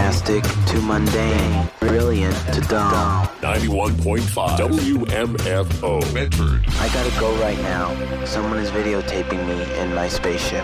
fantastic to mundane, brilliant to dumb. 91.5 WMFO Medford. I gotta go right now. Someone is videotaping me in my spaceship.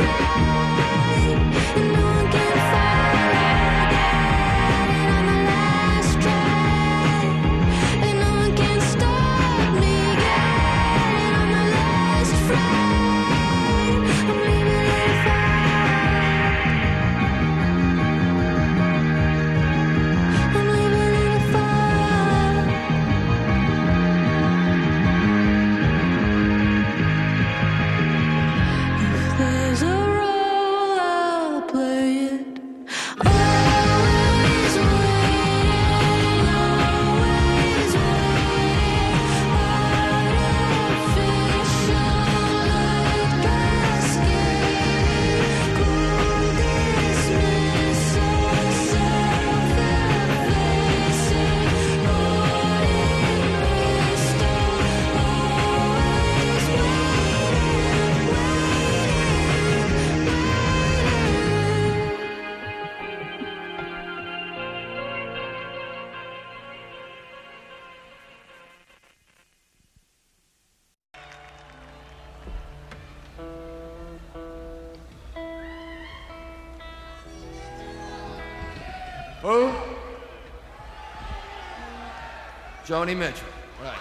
Who? Joni Mitchell. Right.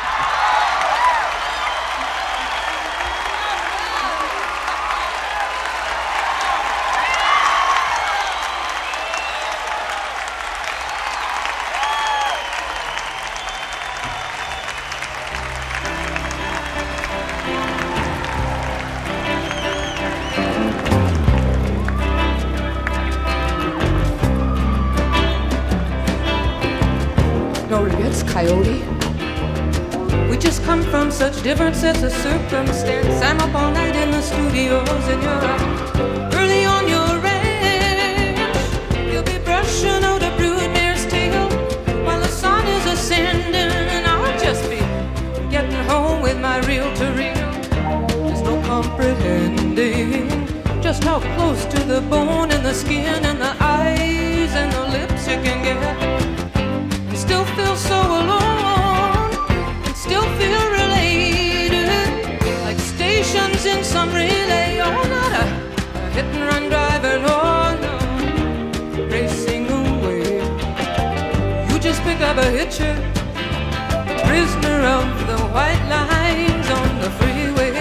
No regrets, Coyote. We just come from such different sets of circumstance. I'm up all night in the studios and you're up early on your ranch. You'll be brushing out a broodmare's tail while the sun is ascending, and I'll just be getting home with my reel-to-reel. There's no comprehending just how close to the bone and the skin and the eyes and the lips you can get. Still feel so alone, and still feel related, like stations in some relay. Oh, not a hit and run driver, no, no, racing away. You just pick up a hitcher, prisoner of the white lines on the freeway.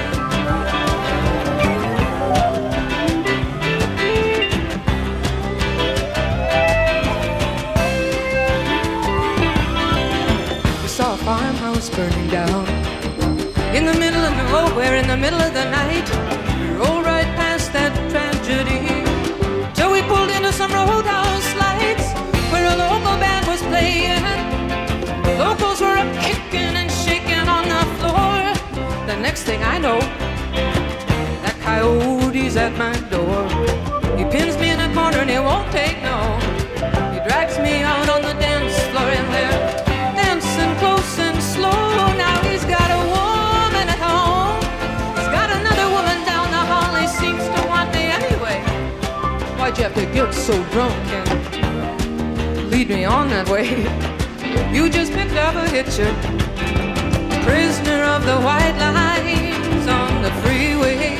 Saw a farmhouse burning down in the middle of nowhere, in the middle of the night. We rolled right past that tragedy till we pulled into some roadhouse lights where a local band was playing. The locals were up kicking and shaking on the floor. The next thing I know, that coyote's at my door. He pins me in a corner and he won't take no. He drags me out on the dance floor in there, close and slow. Now he's got a woman at home, he's got another woman down the hall. He seems to want me anyway. Why'd you have to get so drunk and lead me on that way? You just picked up a hitcher, prisoner of the white lines on the freeway.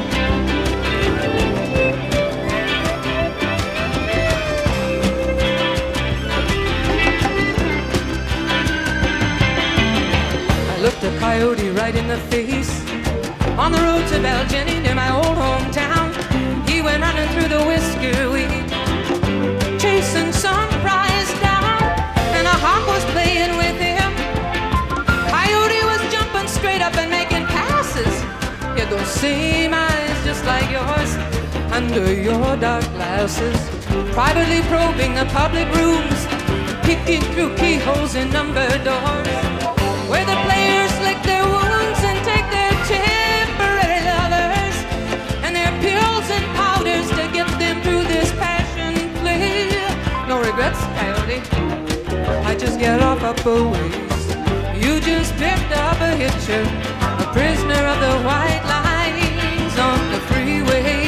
Looked a coyote right in the face on the road to Belgeny near my old hometown. He went running through the whisker weed, chasing sunrise down, and a hawk was playing with him. Coyote was jumping straight up and making passes. He had those same eyes just like yours under your dark glasses, privately probing the public rooms, peeking through keyholes in numbered doors, where the players lick their wounds and take their temporary lovers and their pills and powders to get them through this passion play. No regrets, Coyote, I just get off up a ways. You just picked up a hitcher, a prisoner of the white lines on the freeway.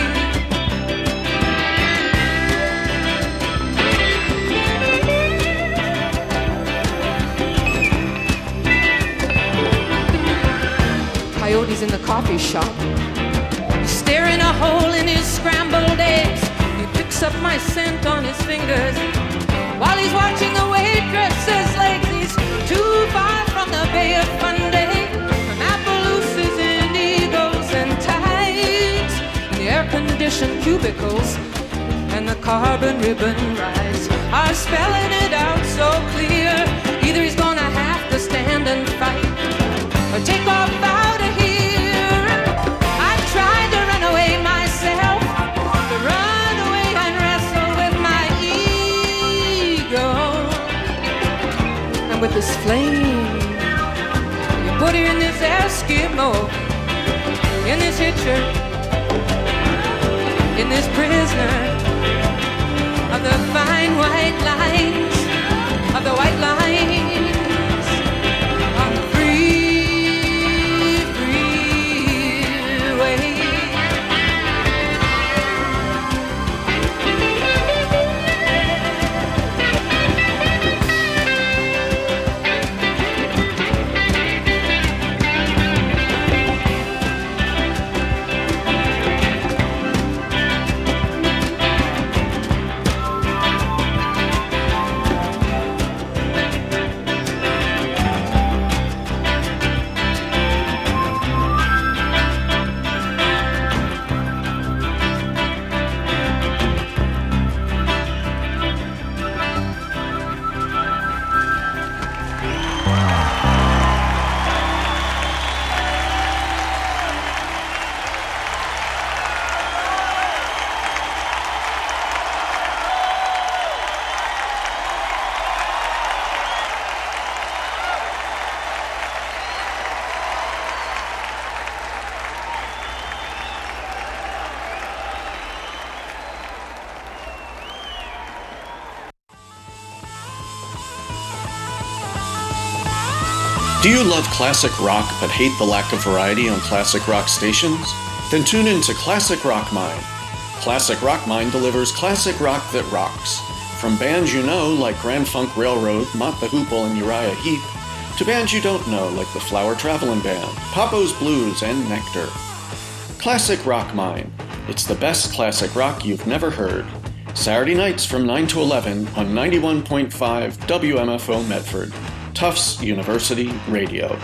Coyote's in the coffee shop, he's staring a hole in his scrambled eggs. He picks up my scent on his fingers while he's watching the waitress's legs. He's too far from the Bay of Fundy, from Appaloosas and Eagles and Tides, and the air-conditioned cubicles and the carbon ribbon rise are spelling it out so clear. Either he's gonna have to stand and fight or take off out of here. I tried to run away myself, to run away and wrestle with my ego. And with this flame, you put her in this Eskimo, in this hitcher, in this prisoner of the fine white lines, of the white lines, on the free, freeway. Do you love classic rock but hate the lack of variety on classic rock stations? Then tune in to Classic Rock Mine. Classic Rock Mine delivers classic rock that rocks. From bands you know like Grand Funk Railroad, Mott the Hoople, and Uriah Heep, to bands you don't know like the Flower Traveling Band, Papo's Blues, and Nectar. Classic Rock Mine. It's the best classic rock you've never heard. Saturday nights from 9 to 11 on 91.5 WMFO Medford. Tufts University Radio.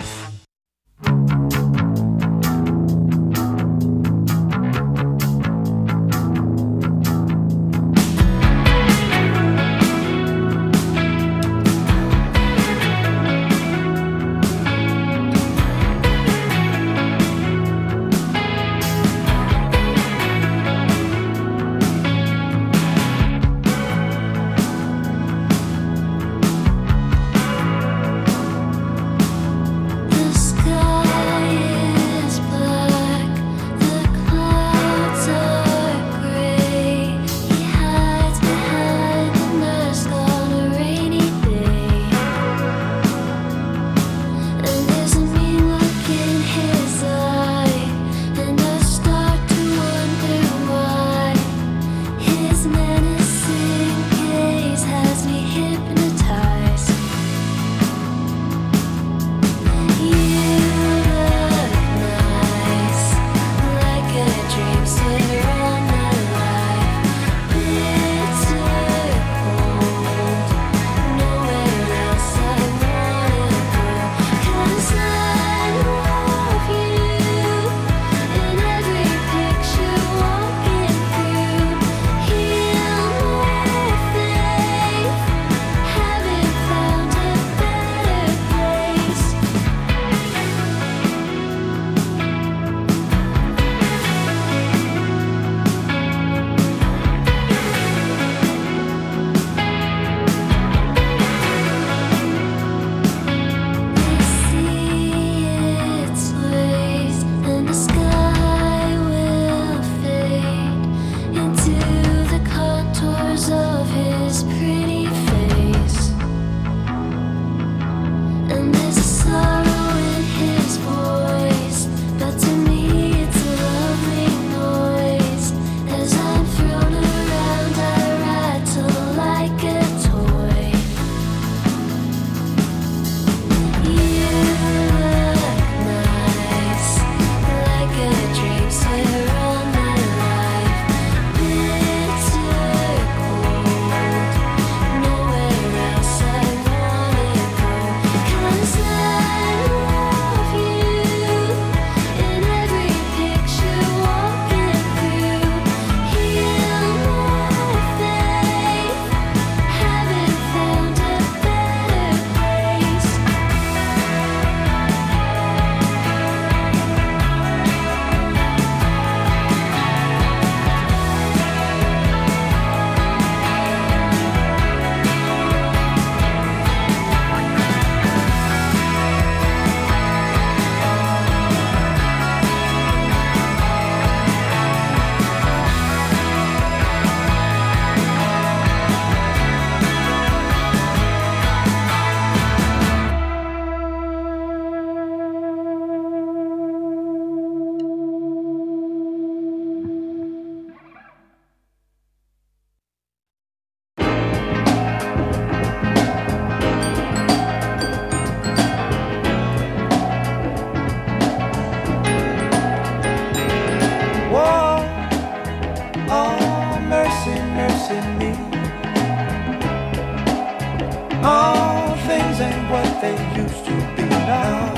they used to be. Now,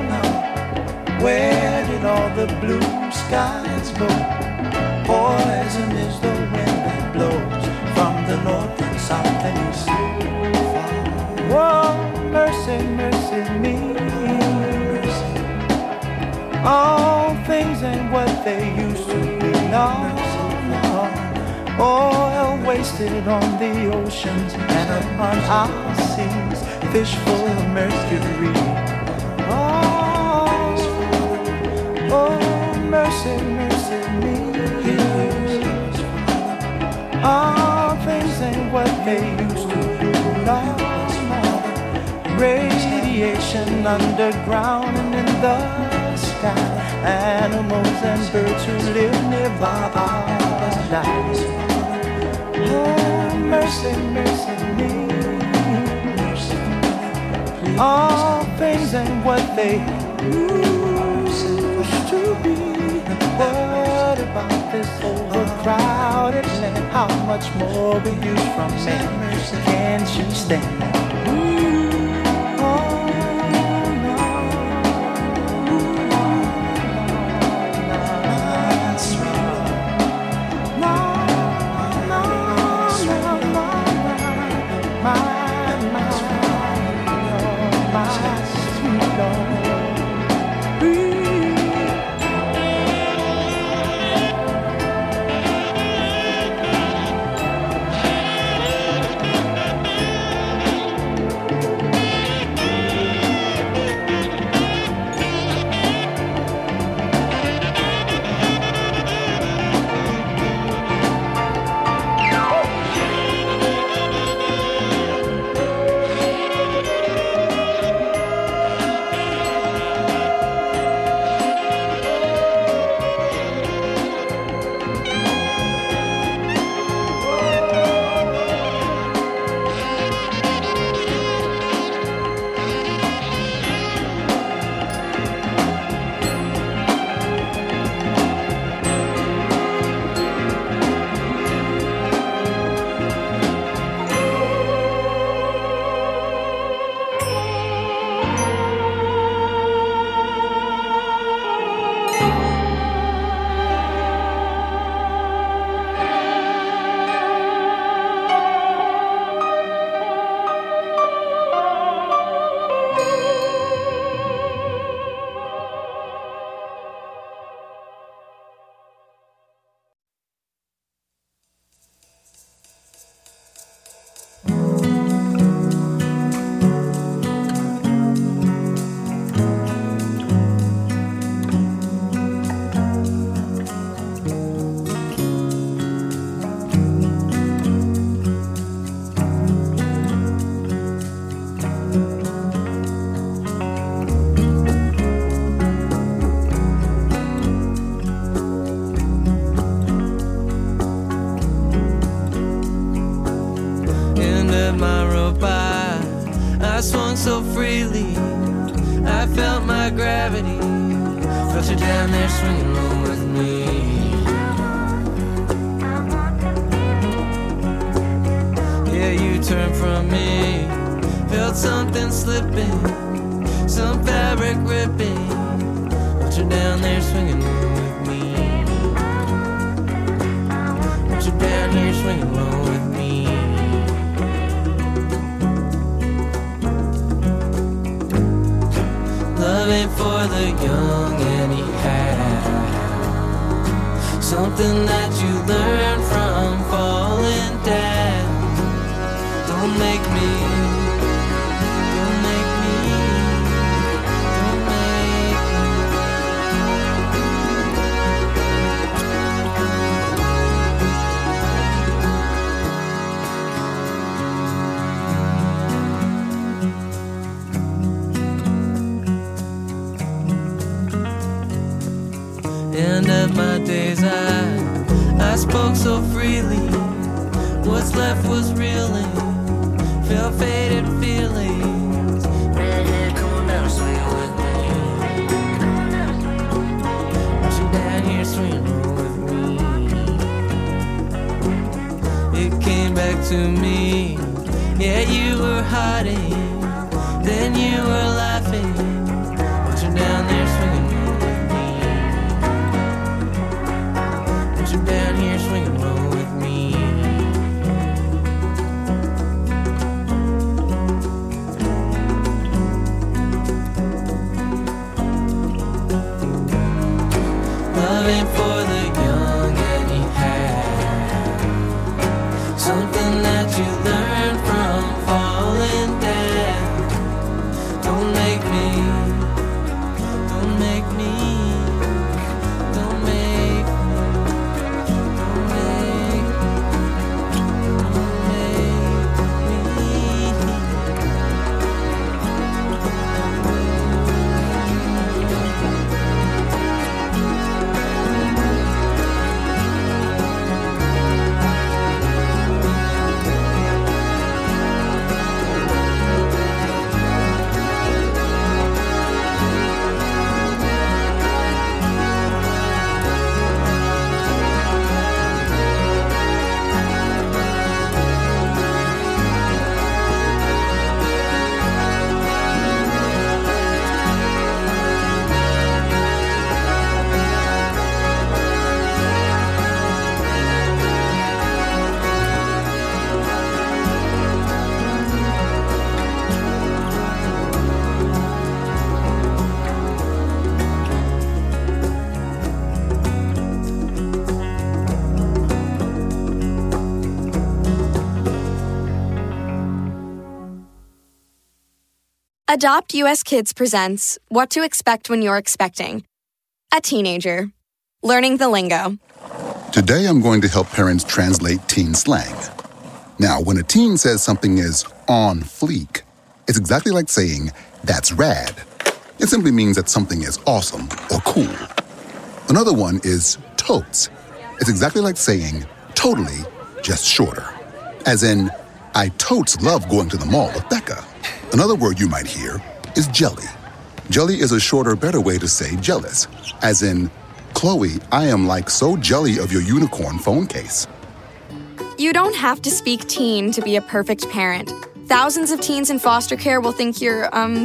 where did all the blue skies go? Poison is the wind that blows from the north and south and east. Whoa, mercy, mercy me. All things ain't what they used to be. No, oil wasted on the oceans and upon our seas, fish full of mercury. Oh, mercy, mercy me. All things ain't what they used to be. No, radiation underground and in the sky. Animals and birds who live nearby are die. Oh, mercy, mercy me. All things ain't what they used to be. What about this overcrowded land? How much more we use from man? Can't you stand? So freely, I felt my gravity. Felt you down there swinging low with me. Yeah, you turned from me. Felt something slipping, some fabric ripping. Felt you down there swinging low with me. Felt you down here swinging low with me. Loving for the young anyhow. Something that you learn from falling down. Don't make me. End of my days, I spoke so freely. What's left was reeling. Felt faded feelings. Red hair, come on down, swing with me. Want you down here swinging with me. It came back to me. Yeah, you were hiding. then you were laughing, but you're down there swinging low with me. But you're down here swinging low with me. Loving for the young and you have something that you learned from falling down. Don't make me, don't make me, don't make me, don't make, don't Adopt US Kids presents What to Expect When You're Expecting. A teenager. Learning the lingo. Today I'm going to help parents translate teen slang. Now, when a teen says something is on fleek, it's exactly like saying, that's rad. It simply means that something is awesome or cool. Another one is totes. It's exactly like saying, totally, just shorter. As in, I totes love going to the mall with Becca. Another word you might hear is jelly. Jelly is a shorter, better way to say jealous. As in, Chloe, I am like so jelly of your unicorn phone case. You don't have to speak teen to be a perfect parent. Thousands of teens in foster care will think you're,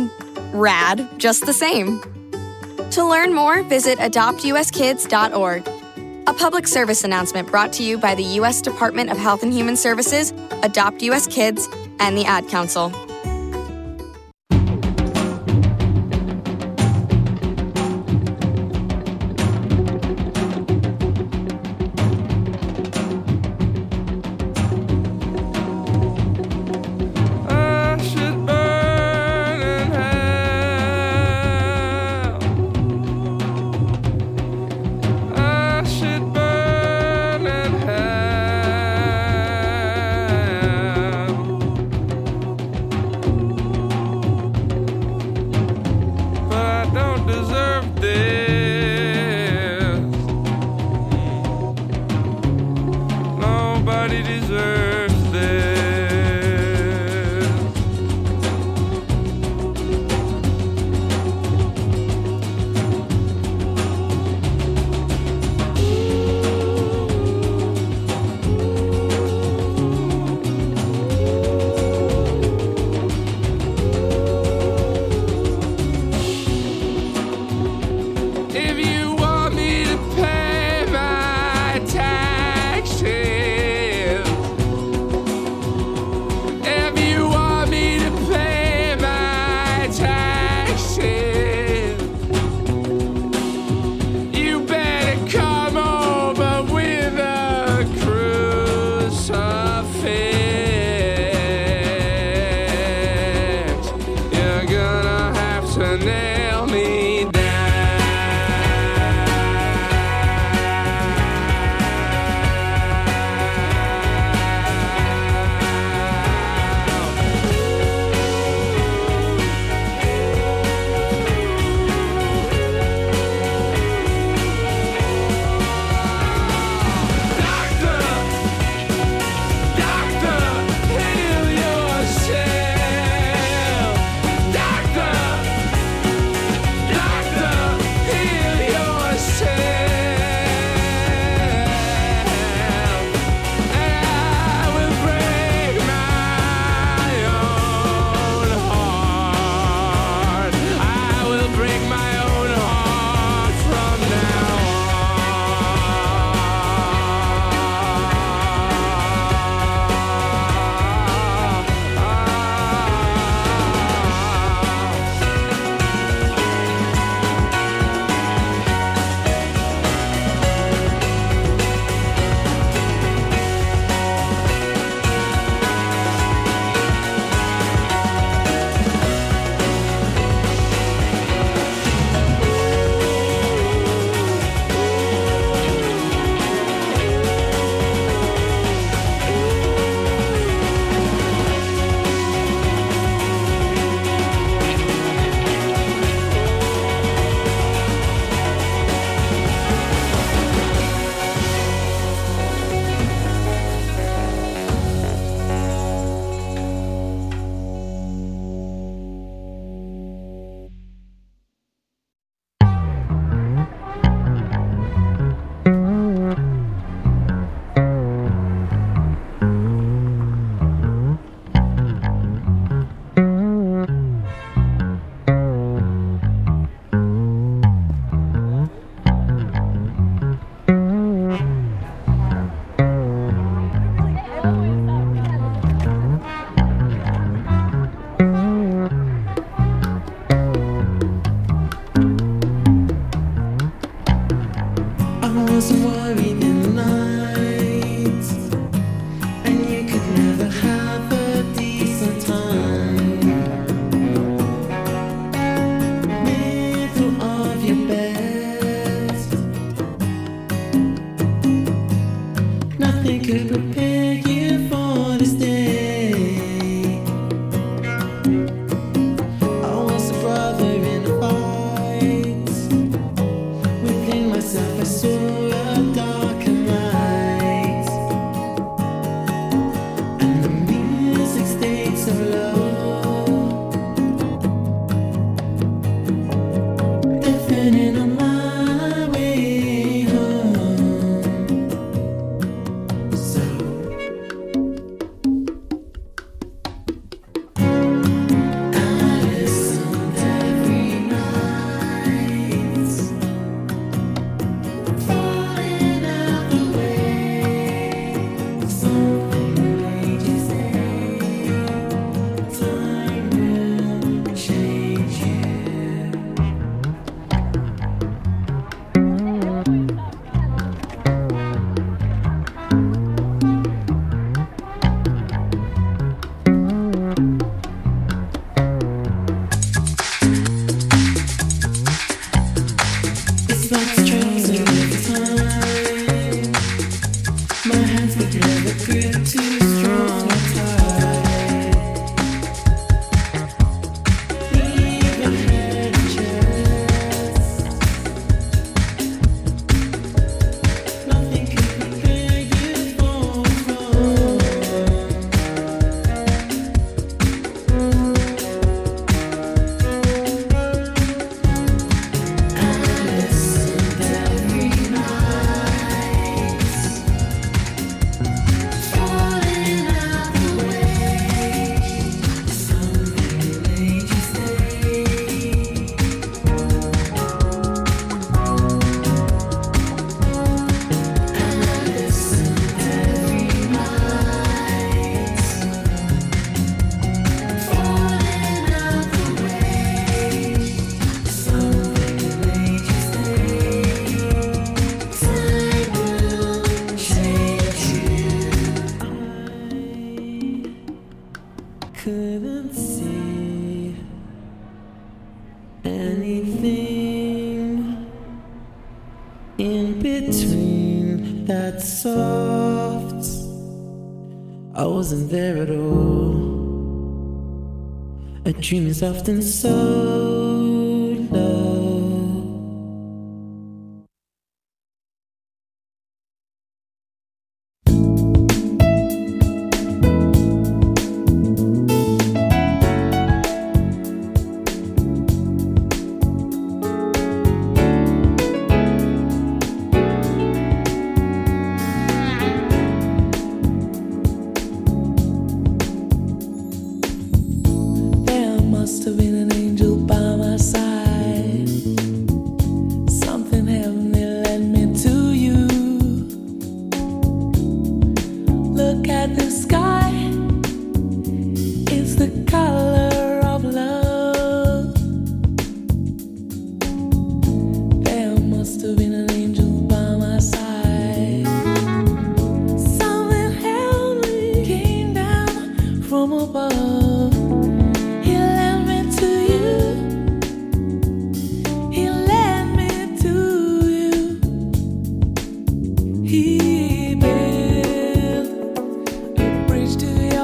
rad, just the same. To learn more, visit adoptuskids.org. A public service announcement brought to you by the U.S. Department of Health and Human Services, Adopt U.S. Kids, and the Ad Council. Nothing could prepare you for this day. I was a brother in a fight. Within myself I saw a darker light, and the music stayed so low. Deafening on my way home. So I listened every night, falling out the way. Something made you say, time will change you. It's like strangers every time. My hands could never grip too strong or tight. Even head and chest. Nothing could prepare you for wrong. I listened every night, falling out the way. Something made you stay. I listened every night, falling out the way. Something made you stay. Time will change you. I couldn't see anything in between that soft. I wasn't there at all. A dream is often so low. There must have been an angel by my side. Something heavenly led me to you. Look at the sky. It's the color of love. There must have been an angel by my side. Something heavenly came down from above. He led me to you. He led me to you. He built a bridge to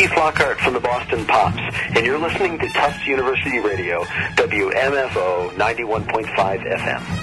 Keith Lockhart from the Boston Pops, and you're listening to Tufts University Radio, WMFO 91.5 FM.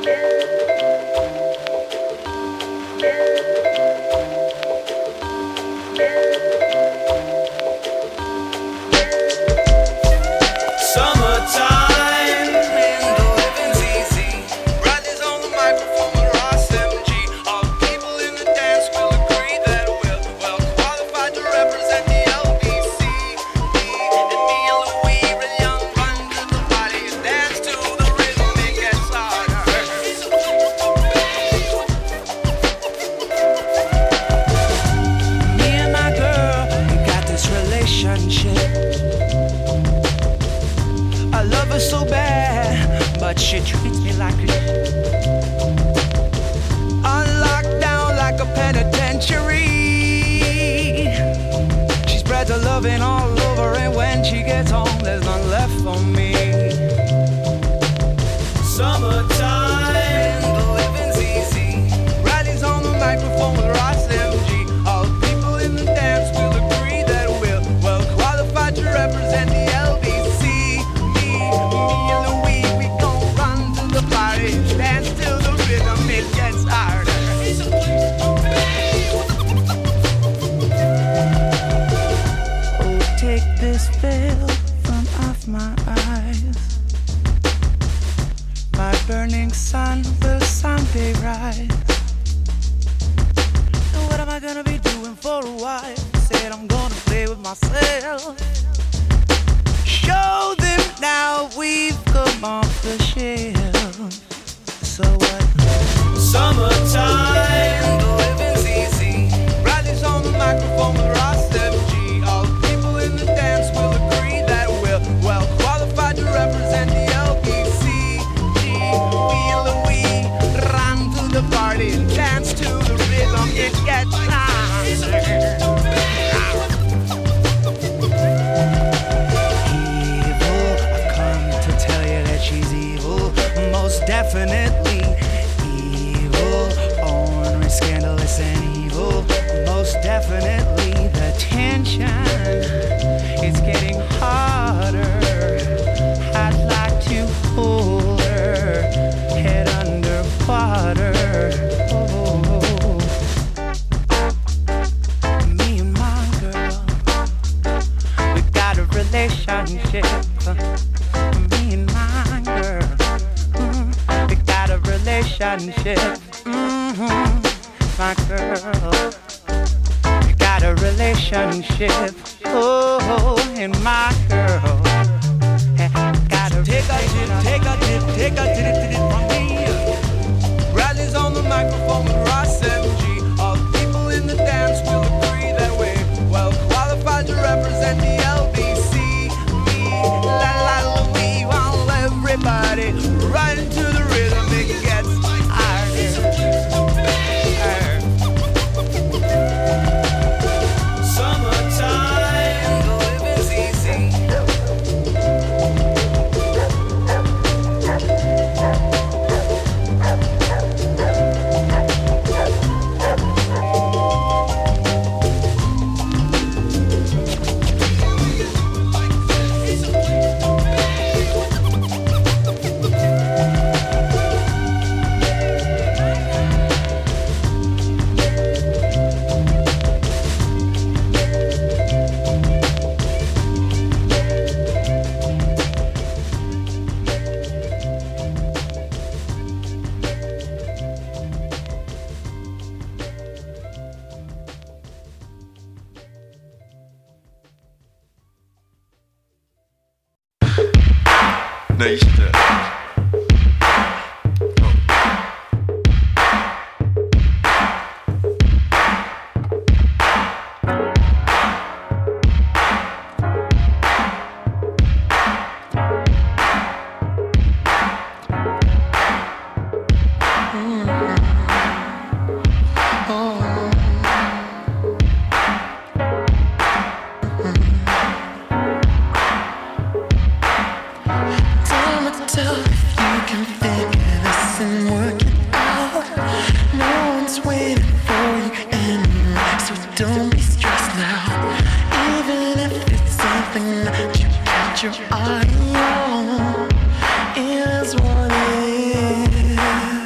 your eye on is what it is.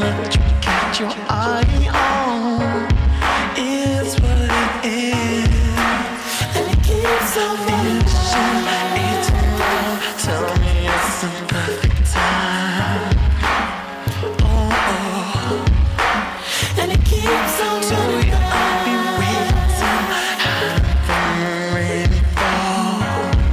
that you got your eye on is what it is, and it keeps on finishing. It's love. Tell me it's the perfect time. And it keeps on moving. I'll be waiting, hiding, ready for.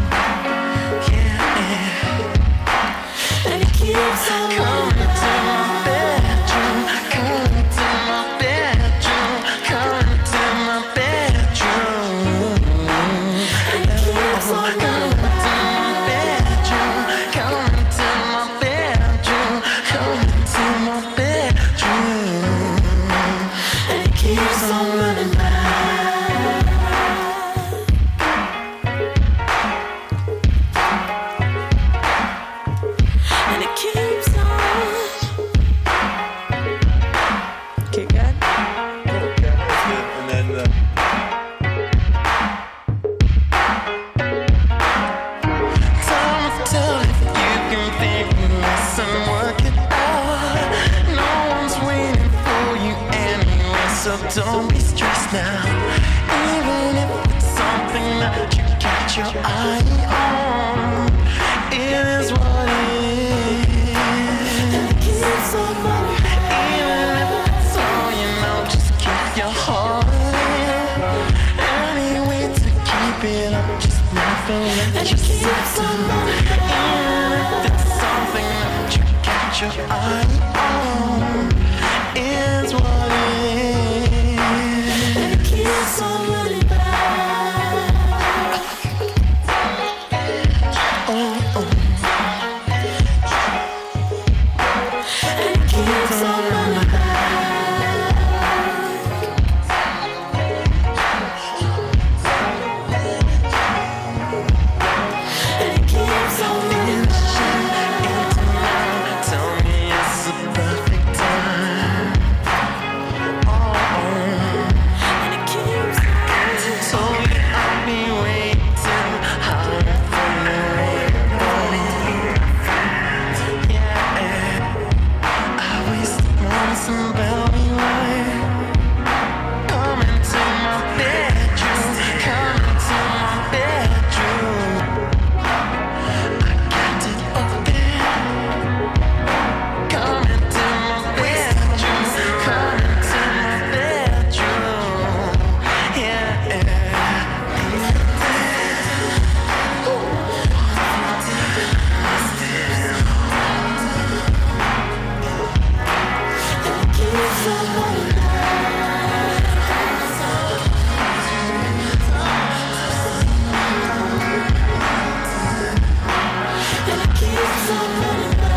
Yeah. And it keeps on coming to my bedroom, coming to my bedroom, coming to my bedroom. And it keeps on coming to my bedroom, coming to my bedroom, coming to my bedroom. And it keeps on running by. And it keeps on. Okay, good. And then Tell if you can think less and work it out. No one's waiting for you anyway, so don't be stressed now. Even if it's something that you got your eye on, it is what it is. And it keeps on running. Even if it's all you know, just keep your heart in. Any way to keep it up, just never let yourself down. Even if it's something that you got your eye on, is what it is. And it keeps on running by. And it keeps on running by. And it keeps on finishing into love. Tell me it's the perfect time. And it keeps on. So I'll be waiting, hiding from the rain. Yeah, I wasted months in Bellevue. Come into my bedroom, come into my bedroom. I got it open. Come into my bedroom, come into my bedroom. Yeah. And it keeps on running. And it keeps on running by.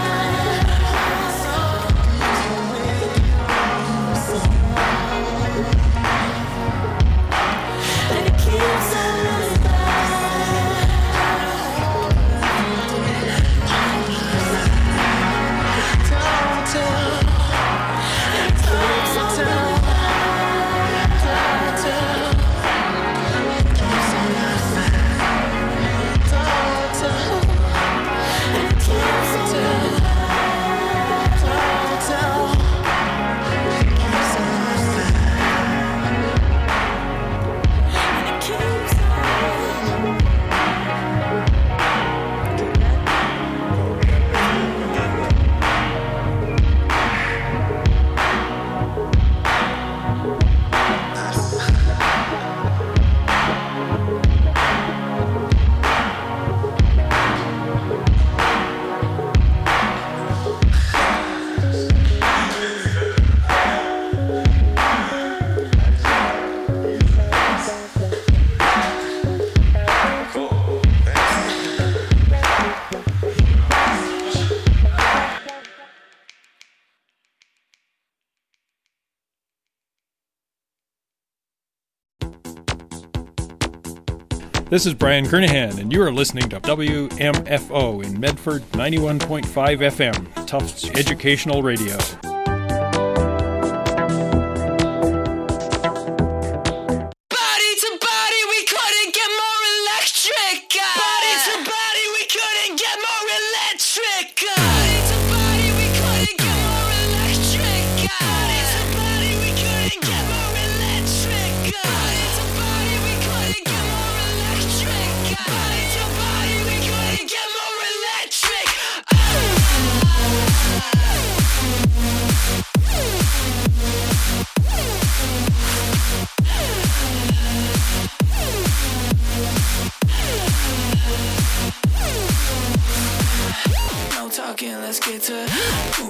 And it keeps on running by. Don't tell. And it keeps on running by. Don't tell. It keeps on running by. Don't tell. And it keeps on running by. Don't tell. It keeps on running by. And it keeps on. This is Brian Kernahan, and you are listening to WMFO in Medford 91.5 FM, Tufts Educational Radio.